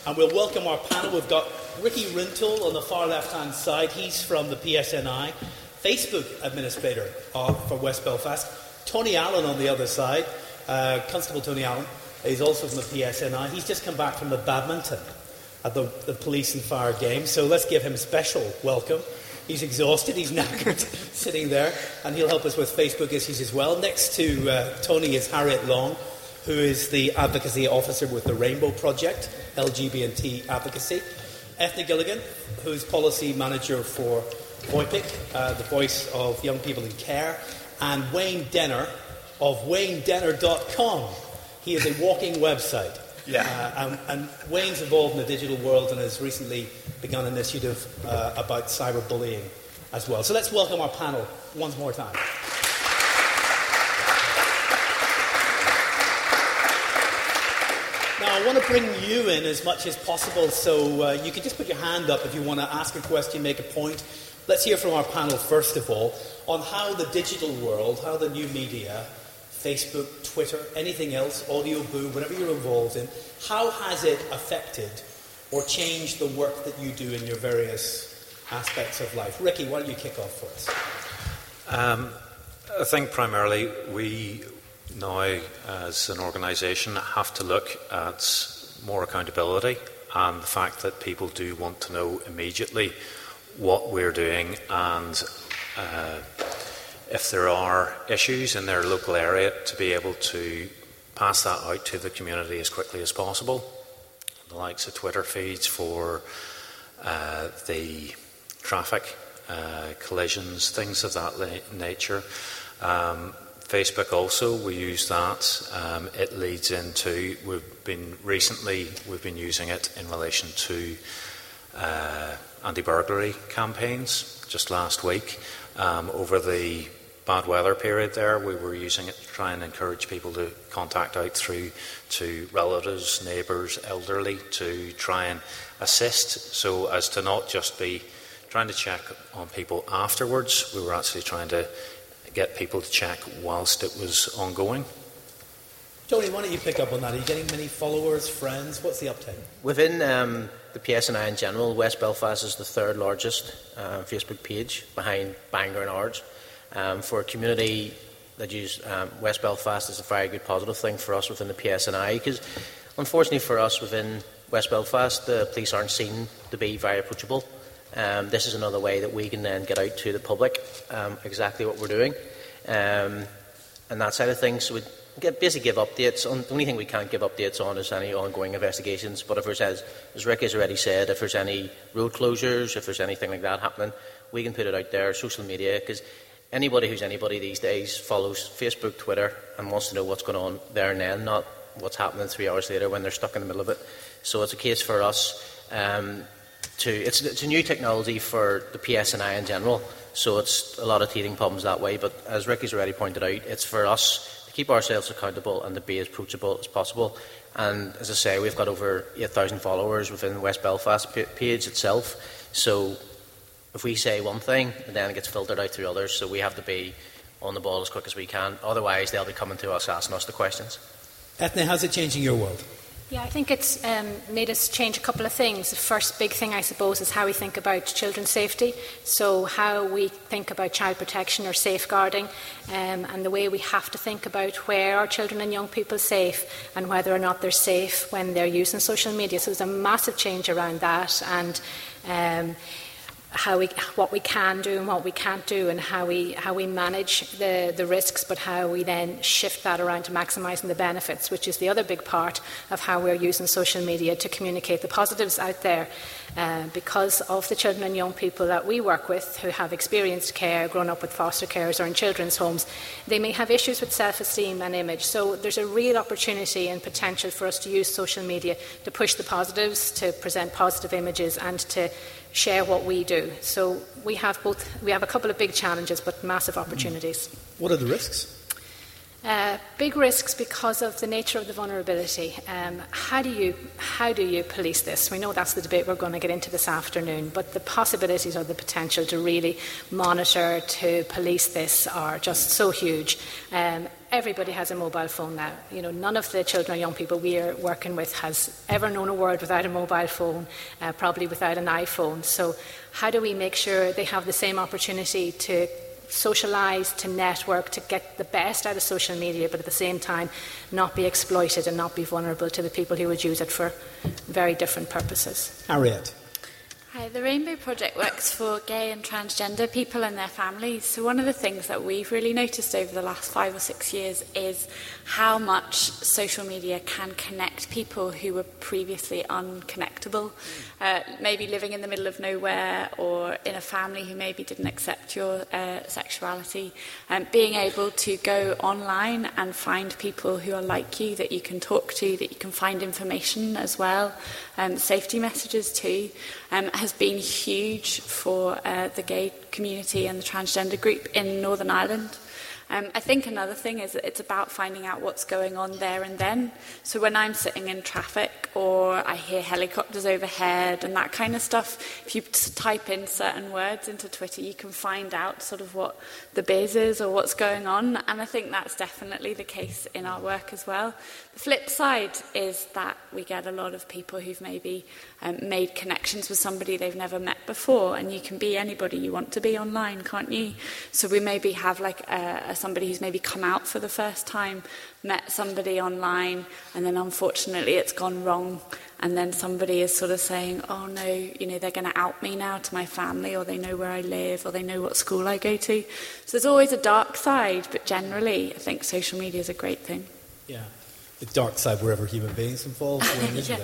And we'll welcome our panel. We've got Ricky Rintoul on the far left-hand side. He's from the PSNI, Facebook administrator for West Belfast. Tony Allen on the other side, Constable Tony Allen, is also from the PSNI. He's just come back from the badminton at the Police and Fire Games, so let's give him a special welcome. He's exhausted, he's knackered, sitting there, and he'll help us with Facebook issues as well. Next to Tony is Harriet Long, who is the advocacy officer with the Rainbow Project, LGBT advocacy. Ethne Gilligan, who's policy manager for VOIPIC, the voice of young people in care, and Wayne Denner of WayneDenner.com. He is a walking website. Yeah. And Wayne's involved in the digital world and has recently begun an initiative about cyberbullying as well. So let's welcome our panel once more time. Now, I want to bring you in as much as possible, so you can just put your hand up if you want to ask a question, make a point. Let's hear from our panel, first of all, on how the digital world, how the new media, Facebook, Twitter, anything else, Audio Boo, whatever you're involved in, how has it affected or changed the work that you do in your various aspects of life? Ricky, why don't you kick off for us? I think primarily we now, as an organisation, have to look at more accountability and the fact that people do want to know immediately what we're doing, and if there are issues in their local area, to be able to pass that out to the community as quickly as possible. The likes of Twitter feeds for the traffic, collisions, things of that nature. Facebook also, we use that. It leads into, we've been using it in relation to anti-burglary campaigns just last week. Over the bad weather period there, we were using it to try and encourage people to contact out through to relatives, neighbours, elderly, to try and assist, so as to not just be trying to check on people afterwards. We were actually trying to get people to check whilst it was ongoing. Tony, why don't you pick up on that? Are you getting many followers, friends? What's the uptake? Within the PSNI in general, West Belfast is the third largest Facebook page behind Bangor and Ards. For a community that use West Belfast is a very good positive thing for us within the PSNI, because unfortunately for us within West Belfast, the police aren't seen to be very approachable. This is another way that we can then get out to the public exactly what we're doing, and that side of things. So we basically give updates. The only thing we can't give updates on is any ongoing investigations. But if there's, as Rick has already said, if there's any road closures, if there's anything like that happening, we can put it out there, social media, because anybody who's anybody these days follows Facebook, Twitter, and wants to know what's going on there and then, not what's happening 3 hours later when they're stuck in the middle of it. So it's a case for us it's a new technology for the PSNI in general, so it's a lot of teething problems that way. But as Ricky's already pointed out, it's for us to keep ourselves accountable and to be as approachable as possible. And as I say, we've got over 8,000 followers within the West Belfast page itself. So if we say one thing, then it gets filtered out through others. So we have to be on the ball as quick as we can. Otherwise, they'll be coming to us, asking us the questions. Ethne, how's it changing your world? Yeah, I think it's made us change a couple of things. The first big thing, I suppose, is how we think about children's safety. So how we think about child protection or safeguarding, and the way we have to think about where are children and young people safe and whether or not they're safe when they're using social media. So there's a massive change around that, and what we can do and what we can't do, and how we manage the risks, but how we then shift that around to maximising the benefits, which is the other big part of how we're using social media to communicate the positives out there. Because of the children and young people that we work with who have experienced care, grown up with foster carers or in children's homes, they may have issues with self-esteem and image. So there's a real opportunity and potential for us to use social media to push the positives, to present positive images, and to share what we do. So we have a couple of big challenges, but massive opportunities. What are the risks? Big risks because of the nature of the vulnerability. How do you police this? We know that's the debate we're going to get into this afternoon, but the possibilities or the potential to really monitor, to police this are just so huge. Everybody has a mobile phone now. You know, none of the children or young people we are working with has ever known a world without a mobile phone, probably without an iPhone. So how do we make sure they have the same opportunity to socialise, to network, to get the best out of social media, but at the same time not be exploited and not be vulnerable to the people who would use it for very different purposes? Harriet. Hi, the Rainbow Project works for gay and transgender people and their families. So one of the things that we've really noticed over the last 5 or 6 years is how much social media can connect people who were previously unconnectable, maybe living in the middle of nowhere or in a family who maybe didn't accept your sexuality. Being able to go online and find people who are like you that you can talk to, that you can find information as well, safety messages too, has been huge for the gay community and the transgender group in Northern Ireland. I think another thing is that it's about finding out what's going on there and then. So when I'm sitting in traffic or I hear helicopters overhead and that kind of stuff, if you type in certain words into Twitter, you can find out sort of what the biz is or what's going on. And I think that's definitely the case in our work as well. The flip side is that we get a lot of people who've maybe made connections with somebody they've never met before, and you can be anybody you want to be online, can't you? So we maybe have like somebody who's maybe come out for the first time, met somebody online, and then unfortunately it's gone wrong, and then somebody is sort of saying, oh no, you know, they're going to out me now to my family, or they know where I live, or they know what school I go to. So there's always a dark side, but generally I think social media is a great thing. Yeah, the dark side wherever human beings involved, isn't there?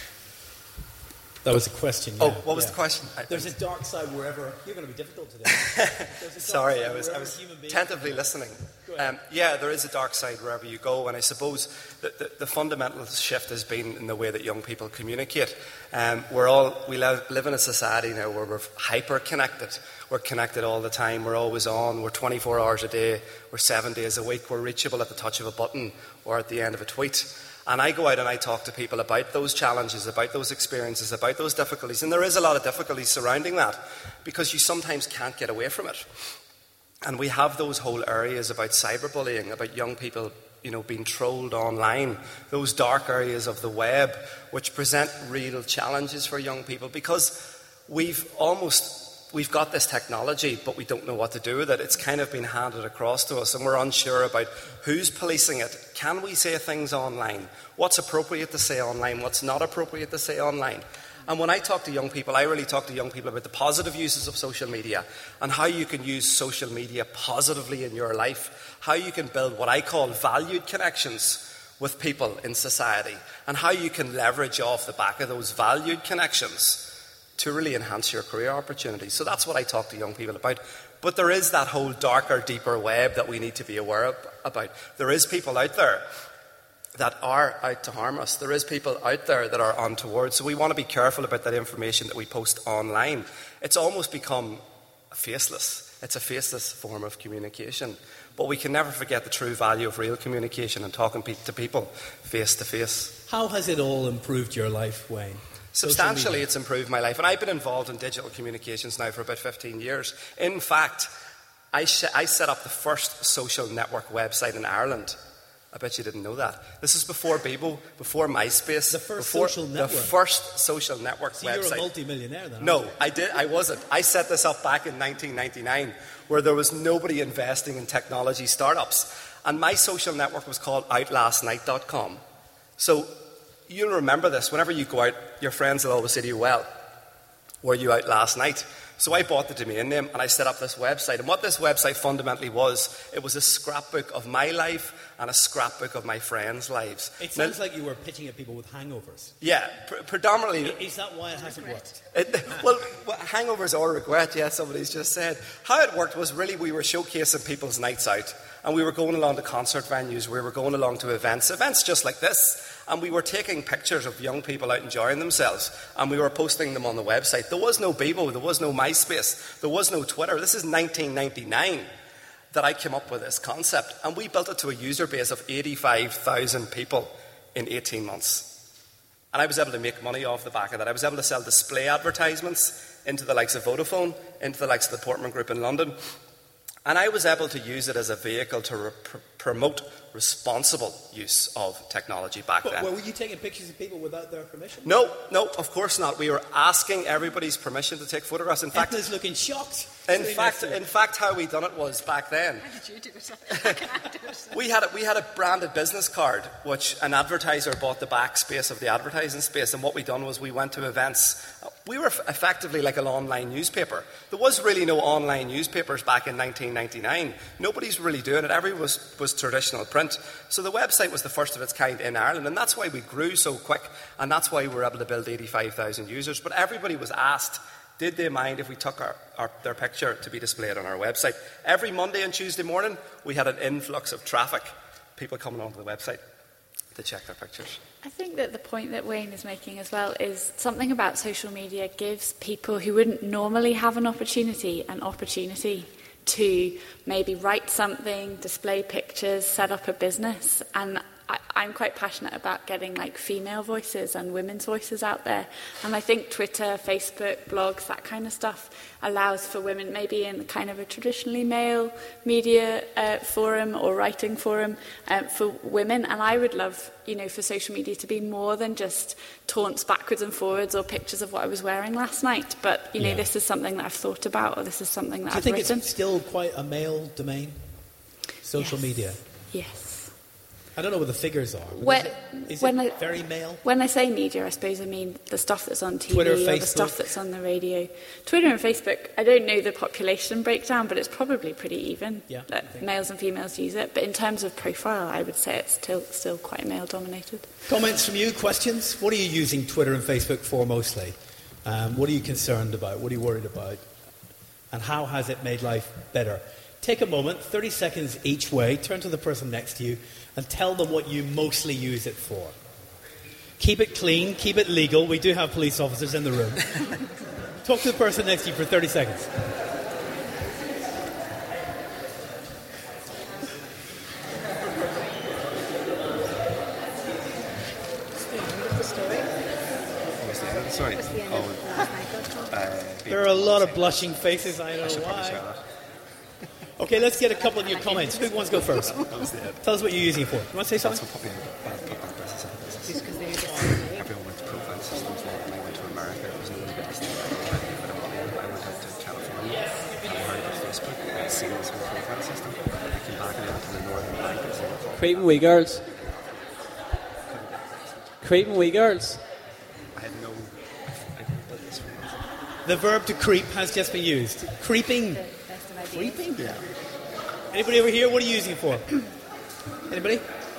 That was a question. Yeah. Oh, what was the question? There's a dark side wherever. You're going to be difficult today. Sorry, I was tentatively listening. Yeah, there is a dark side wherever you go, and I suppose the fundamental shift has been in the way that young people communicate. We live in a society now where we're hyper connected. We're connected all the time. We're always on. We're 24 hours a day. We're 7 days a week. We're reachable at the touch of a button or at the end of a tweet. And I go out and I talk to people about those challenges, about those experiences, about those difficulties. And there is a lot of difficulties surrounding that because you sometimes can't get away from it. And we have those whole areas about cyberbullying, about young people, you know, being trolled online, those dark areas of the web which present real challenges for young people because we've got this technology, but we don't know what to do with it. It's kind of been handed across to us, and we're unsure about who's policing it. Can we say things online? What's appropriate to say online? What's not appropriate to say online? And when I talk to young people, I really talk to young people about the positive uses of social media and how you can use social media positively in your life, how you can build what I call valued connections with people in society, and how you can leverage off the back of those valued connections to really enhance your career opportunities. So that's what I talk to young people about. But there is that whole darker, deeper web that we need to be aware about. There is people out there that are out to harm us. There is people out there that are untoward. So we want to be careful about that information that we post online. It's almost become faceless. It's a faceless form of communication. But we can never forget the true value of real communication and talking to people face to face. How has it all improved your life, Wayne? Substantially, it's improved my life. And I've been involved in digital communications now for about 15 years. In fact, I set up the first social network website in Ireland. I bet you didn't know that. This is before Bebo, before MySpace. The first social network? The first social network so website. You're a multi-millionaire then, No, I wasn't. I set this up back in 1999, where there was nobody investing in technology startups. And my social network was called outlastnight.com. So you'll remember this. Whenever you go out, your friends will always say to you, well, were you out last night? So I bought the domain name and I set up this website. And what this website fundamentally was, it was a scrapbook of my life and a scrapbook of my friends' lives. It sounds like you were pitching at people with hangovers. Yeah, predominantly. Is that why it hasn't worked? Well, hangovers or regret, yeah, somebody's just said. How it worked was really we were showcasing people's nights out. And we were going along to concert venues, we were going along to events just like this. And we were taking pictures of young people out enjoying themselves. And we were posting them on the website. There was no Bebo, there was no MySpace, there was no Twitter. This is 1999. that I came up with this concept, and we built it to a user base of 85,000 people in 18 months. And I was able to make money off the back of that. I was able to sell display advertisements into the likes of Vodafone, into the likes of the Portman Group in London. And I was able to use it as a vehicle to promote responsible use of technology back then. But were you taking pictures of people without their permission? No, of course not. We were asking everybody's permission to take photographs. In fact, Edna's looking shocked. In fact, how we done it was back then. How did you do it? I can't do it. We had a branded business card, which an advertiser bought the back space of the advertising space, and what we done was we went to events. We were effectively like an online newspaper. There was really no online newspapers back in 1999. Nobody's really doing it. Everyone was traditional print. So the website was the first of its kind in Ireland, and that's why we grew so quick, and that's why we were able to build 85,000 users. But everybody was asked, did they mind if we took their picture to be displayed on our website? Every Monday and Tuesday morning, we had an influx of traffic, people coming onto the website to check their pictures. I think that the point that Wayne is making as well is something about social media gives people who wouldn't normally have an opportunity to maybe write something, display pictures, set up a business. And I'm quite passionate about getting like female voices and women's voices out there. And I think Twitter, Facebook, blogs, that kind of stuff allows for women, maybe in kind of a traditionally male media forum or writing forum for women. And I would love, for social media to be more than just taunts backwards and forwards or pictures of what I was wearing last night. But, this is something that I've thought about, or this is something that I've written. Do you think it's still quite a male domain, social media? Yes. I don't know what the figures are. Is it very male? When I say media, I suppose I mean the stuff that's on TV, Twitter, or Facebook. The stuff that's on the radio. Twitter and Facebook, I don't know the population breakdown, but it's probably pretty even. Yeah, that males and females use it. But in terms of profile, I would say it's still quite male-dominated. Comments from you, questions? What are you using Twitter and Facebook for mostly? What are you concerned about? What are you worried about? And how has it made life better? Take a moment, 30 seconds each way, turn to the person next to you and tell them what you mostly use it for. Keep it clean, keep it legal. We do have police officers in the room. Talk to the person next to you for 30 seconds. Sorry. There are a lot of blushing faces, I don't know why. Okay, let's get a couple of your comments. Who wants to go first? Tell us what you're using it for. You want to say something? Everyone went to profile systems there, and I went to America. It was no the biggest thing. I went out to California. I heard about Facebook. I seen this whole profile system. I came back and I went to the Northern Bank. Creeping wee girls. Creeping wee girls. I had no... The verb to creep has just been used. Creeping. Creeping? Yeah. Anybody over here? What are you using it for? Anybody?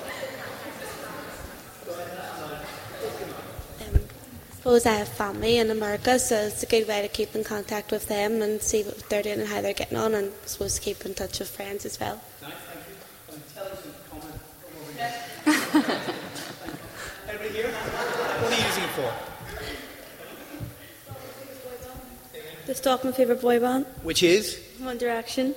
I suppose I have family in America, so it's a good way to keep in contact with them and see what they're doing and how they're getting on, and I suppose keep in touch with friends as well. Nice, thank you. Intelligent comment. Anybody here? What are you using it for? To stalk my favourite boy band. Which is? One Direction.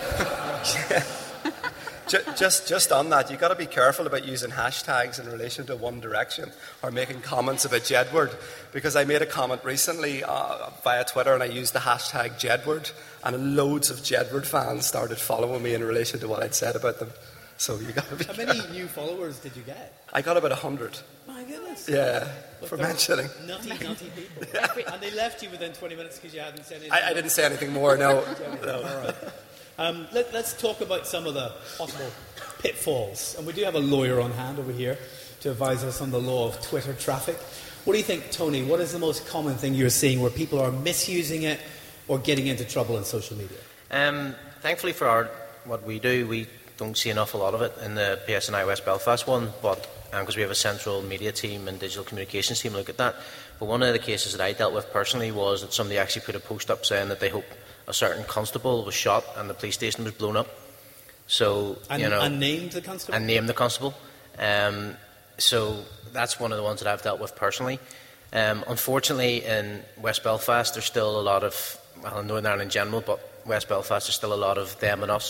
Just on that, you've got to be careful about using hashtags in relation to One Direction or making comments about Jedward, because I made a comment recently via Twitter and I used the hashtag Jedward, and loads of Jedward fans started following me in relation to what I'd said about them. So you got to be careful. How many new followers did you get? I got about 100. My goodness. Yeah, for mentioning. Nutty people. Yeah. And they left you within 20 minutes because you hadn't said anything. I didn't say anything more, no. All right. Let's talk about some of the possible pitfalls. And we do have a lawyer on hand over here to advise us on the law of Twitter traffic. What do you think, Tony? What is the most common thing you're seeing where people are misusing it or getting into trouble in social media? Thankfully for what we do, we don't see an awful lot of it in the PSNI West Belfast one, but because we have a central media team and digital communications team look at that. But one of the cases that I dealt with personally was that somebody actually put a post up saying that they hope a certain constable was shot and the police station was blown up. So, and named the constable? And named the constable. So that's one of the ones that I've dealt with personally. Unfortunately, in West Belfast, there's still a lot of, well, in Northern Ireland in general, but West Belfast, there's still a lot of them and us.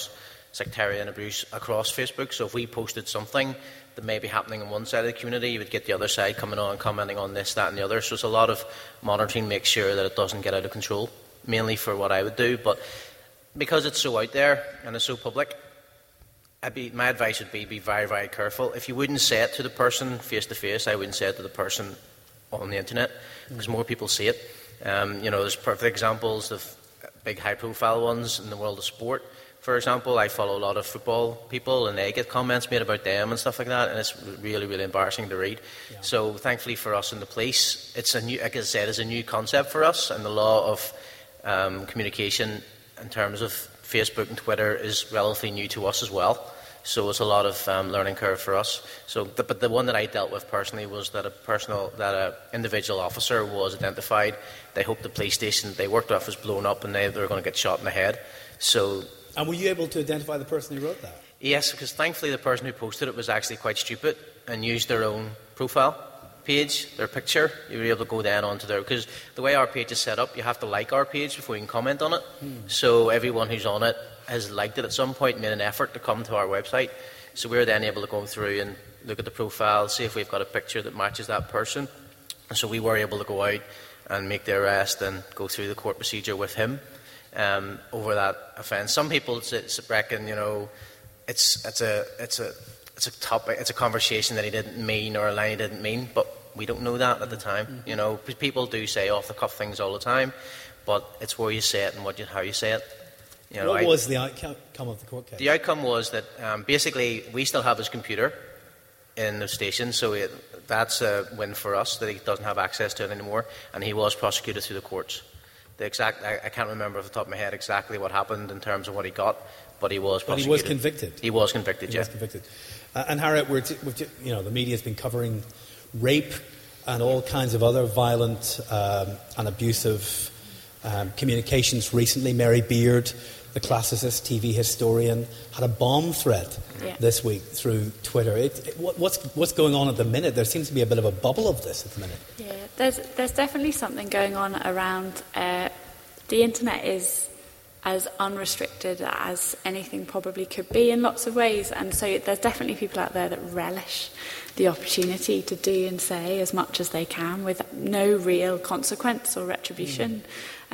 sectarian abuse across Facebook. So if we posted something that may be happening on one side of the community, you would get the other side coming on, commenting on this, that and the other. So it's a lot of monitoring to make sure that it doesn't get out of control, mainly for what I would do. But because it's so out there and it's so public, my advice would be very, very careful. If you wouldn't say it to the person face-to-face, I wouldn't say it to the person on the internet, because more people see it. There's perfect examples of big high-profile ones in the world of sport. For example, I follow a lot of football people, and they get comments made about them and stuff like that, and it's really, really embarrassing to read. Yeah. So, thankfully for us in the police, it's a new, like I said, it's a new concept for us, and the law of communication in terms of Facebook and Twitter is relatively new to us as well. So it's a lot of learning curve for us. So, but the one that I dealt with personally was that an individual officer was identified. They hoped the police station they worked off was blown up, and they were going to get shot in the head. So. And were you able to identify the person who wrote that? Yes, because thankfully the person who posted it was actually quite stupid and used their own profile page, their picture. You were able to go then onto their, because the way our page is set up, you have to like our page before you can comment on it. So everyone who's on it has liked it at some point and made an effort to come to our website. So we're then able to go through and look at the profile, see if we've got a picture that matches that person. And so we were able to go out and make the arrest and go through the court procedure with him over that offence. Some people reckon, it's a conversation that he didn't mean or a line he didn't mean, but we don't know that at the time. People do say off the cuff things all the time, but it's where you say it and how you say it. What was the outcome of the court case? The outcome was that basically we still have his computer in the station, so that's a win for us that he doesn't have access to it anymore, and he was prosecuted through the courts. I can't remember off the top of my head exactly what happened in terms of what he got, but he was prosecuted. But he was convicted. He was convicted. He was convicted. And Harriet, the media has been covering rape and all kinds of other violent and abusive communications recently. Mary Beard, the classicist, TV historian, had a bomb threat this week through Twitter. What's going on at the minute? There seems to be a bit of a bubble of this at the minute. Yeah, there's definitely something going on around. The internet is as unrestricted as anything probably could be in lots of ways, and so there's definitely people out there that relish the opportunity to do and say as much as they can with no real consequence or retribution.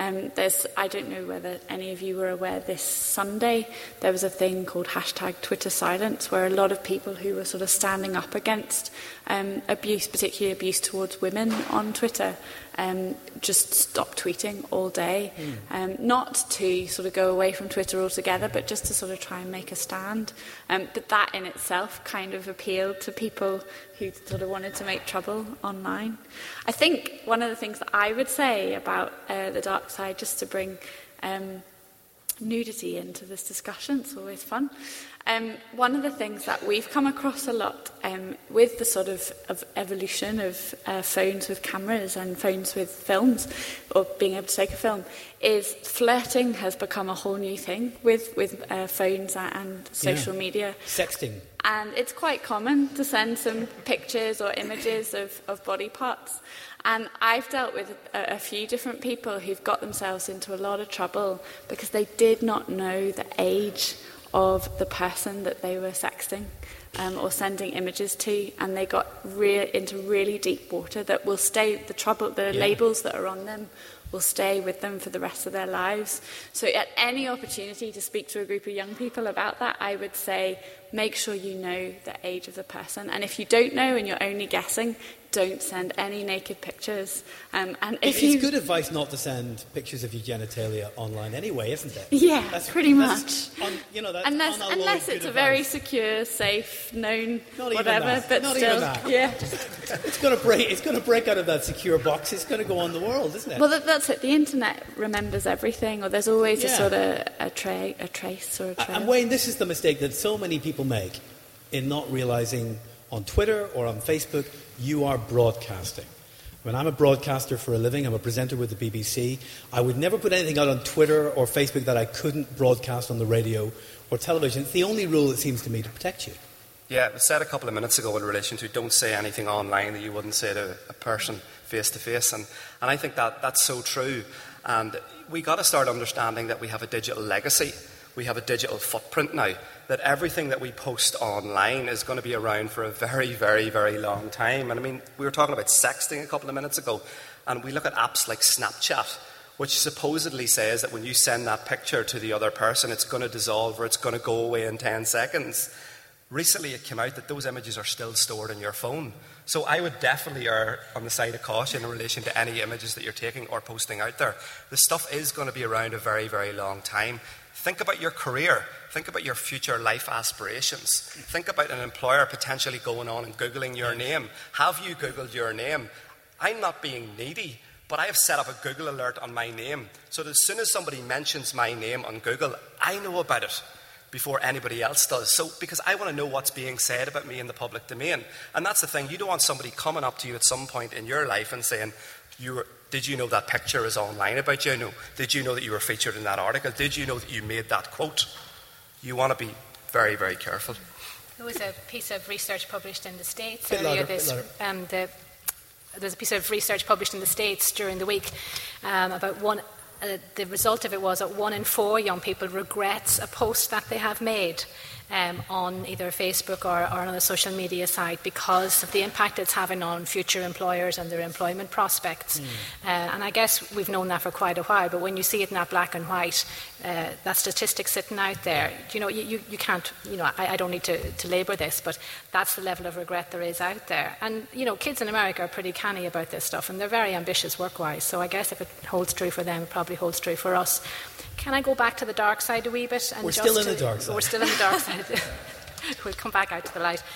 I don't know whether any of you were aware, this Sunday there was a thing called #TwitterSilence, where a lot of people who were sort of standing up against abuse, particularly abuse towards women on Twitter, just stopped tweeting all day. Not to sort of go away from Twitter altogether, but just to sort of try and make a stand. But that in itself kind of appealed to people who sort of wanted to make trouble online. I think one of the things that I would say about the dark side, just to bring nudity into this discussion, it's always fun. One of the things that we've come across a lot with the sort of evolution of phones with cameras and phones with films, or being able to take a film, is flirting has become a whole new thing with phones and social media. Sexting. And it's quite common to send some pictures or images of body parts. And I've dealt with a few different people who've got themselves into a lot of trouble because they did not know the age of the person that they were sexting or sending images to, and they got into really deep water that will stay. The labels that are on them will stay with them for the rest of their lives. So at any opportunity to speak to a group of young people about that, I would say make sure you know the age of the person. And if you don't know and you're only guessing, don't send any naked pictures. It's good advice not to send pictures of your genitalia online anyway, isn't it? Yeah, pretty much. Unless it's a very secure, safe, known, not whatever. Even that. But not still, even that. Yeah. It's going to break out of that secure box. It's going to go on the world, isn't it? Well, that's it. The internet remembers everything, or there's always a sort of a trace or a trail. And Wayne, this is the mistake that so many people make in not realising on Twitter or on Facebook, you are broadcasting. When I'm a broadcaster for a living, I'm a presenter with the BBC, I would never put anything out on Twitter or Facebook that I couldn't broadcast on the radio or television. It's the only rule, it seems to me, to protect you. Yeah, it was said a couple of minutes ago in relation to don't say anything online that you wouldn't say to a person face-to-face. And I think that's so true. And we got to start understanding that we have a digital legacy. We have a digital footprint now. that everything that we post online is going to be around for a very, very, very long time. And I mean, we were talking about sexting a couple of minutes ago, and we look at apps like Snapchat, which supposedly says that when you send that picture to the other person, it's going to dissolve or it's going to go away in 10 seconds. Recently it came out that those images are still stored in your phone. So I would definitely err on the side of caution in relation to any images that you're taking or posting out there. The stuff is going to be around a very, very long time. Think about your career. Think about your future life aspirations. Think about an employer potentially going on and Googling your name. Have you Googled your name? I'm not being needy, but I have set up a Google alert on my name, so that as soon as somebody mentions my name on Google, I know about it before anybody else does. So, because I want to know what's being said about me in the public domain. And that's the thing, you don't want somebody coming up to you at some point in your life and saying, did you know that picture is online about you? No. Did you know that you were featured in that article? Did you know that you made that quote? You want to be very, very careful. There was a piece of research published in the States earlier there's a piece of research published in the States during the week about the result of it was that 1 in 4 young people regrets a post that they have made on either Facebook or on a social media site because of the impact it's having on future employers and their employment prospects. And I guess we've known that for quite a while, but when you see it in that black and white, that statistic sitting out there, you can't, I don't need to labour this, but that's the level of regret there is out there. And, kids in America are pretty canny about this stuff, and they're very ambitious work-wise, so I guess if it holds true for them, it probably holds true for us. Can I go back to the dark side a wee bit? We're still in the dark side. We're still in the dark side. We'll come back out to the light.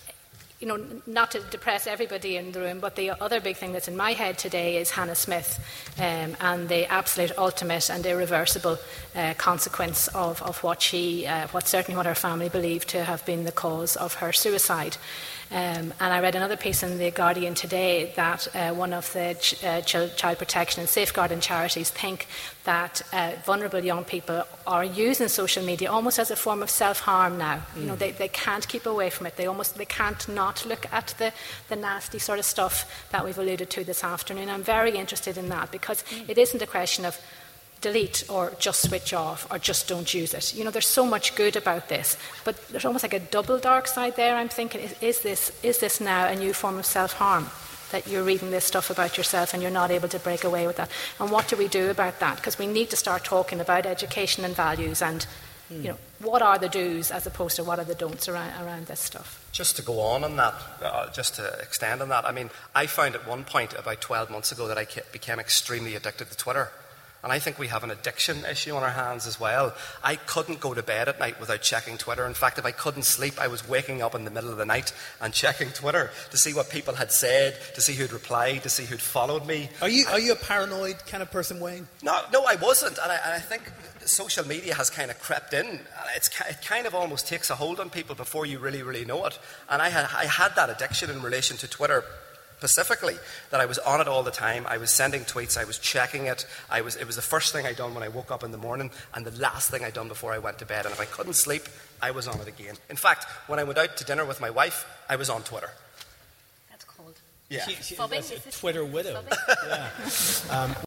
Not to depress everybody in the room, but the other big thing that's in my head today is Hannah Smith and the absolute ultimate and irreversible consequence of what her family believed to have been the cause of her suicide. And I read another piece in The Guardian today that one of the child protection and safeguarding charities think that vulnerable young people are using social media almost as a form of self-harm now. They can't keep away from it. They can't not look at the nasty sort of stuff that we've alluded to this afternoon. I'm very interested in that because it isn't a question of delete or just switch off or just don't use it. There's so much good about this, but there's almost like a double dark side there. I'm thinking, is this now a new form of self-harm? That you're reading this stuff about yourself and you're not able to break away with that. And what do we do about that? Because we need to start talking about education and values and, what are the do's as opposed to what are the don'ts around this stuff. Just to go on that, just to extend on that, I found at one point about 12 months ago that I became extremely addicted to Twitter. And I think we have an addiction issue on our hands as well. I couldn't go to bed at night without checking Twitter. In fact, if I couldn't sleep, I was waking up in the middle of the night and checking Twitter to see what people had said, to see who'd replied, to see who'd followed me. Are you a paranoid kind of person, Wayne? No, I wasn't. And I think social media has kind of crept in. It kind of almost takes a hold on people before you really, really know it. And I had that addiction in relation to Twitter specifically, that I was on it all the time. I was sending tweets, I was checking it. It was the first thing I done when I woke up in the morning and the last thing I done before I went to bed. And if I couldn't sleep, I was on it again. In fact, when I went out to dinner with my wife, I was on Twitter. That's cold. Yeah. That's a Twitter widow. Yeah.